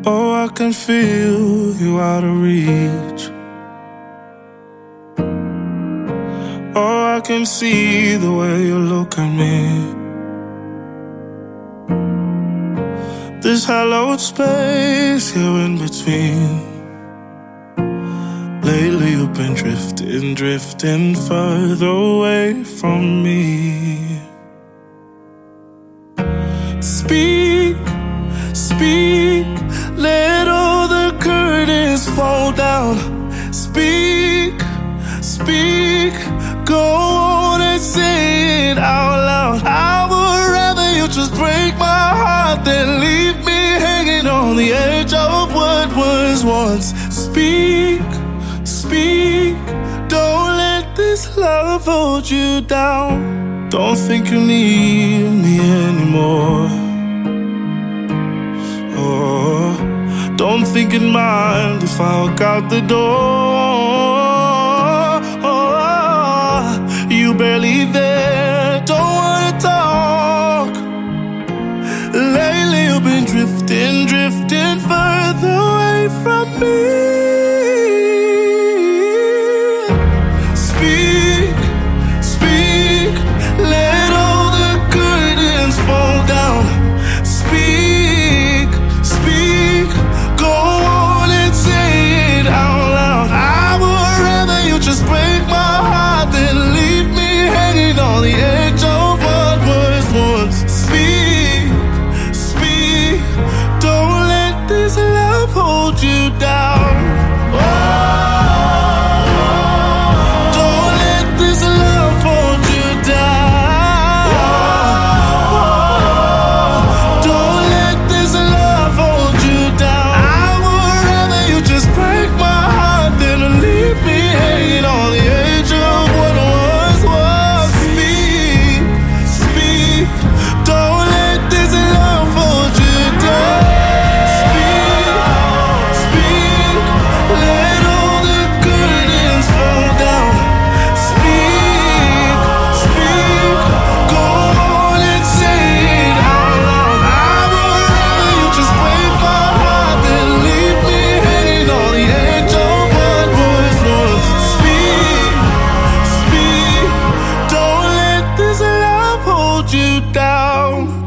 Oh, I can feel you out of reach. Oh, I can see the way you look at me. This hallowed space here in between. Lately you've been drifting further away from me. Speak, speak, let all the curtains fall down. Speak, speak, go on and say it out loud. I would rather you just break my heart than leave me hanging on the edge of what was once. Speak, speak, don't let this love hold you down. Don't think you need me anymore. Oh, don't think you'd mind if I walk out the door. Oh, you barely there, don't wanna talk. Lately you've been drifting further away from me. Speak, speak, let all the curtains fall down. Speak, speak, go on and say it out loud. I would rather you just break my heart than leave me hanging on the edge of what was once. Speak, speak, don't let this love hold you down. Don't let this love hold you down. Don't let this love hold you down. I would rather you just break my heart than leave me hanging on the edge of what was. Speak, speak, don't let this love hold you down. Speak, speak, let all the curtains fall down. Speak, speak, go on and say it out loud. I would rather you just break my heart than leave me hanging on the edge of what was once. Speak, speak, don't let this love hold you down.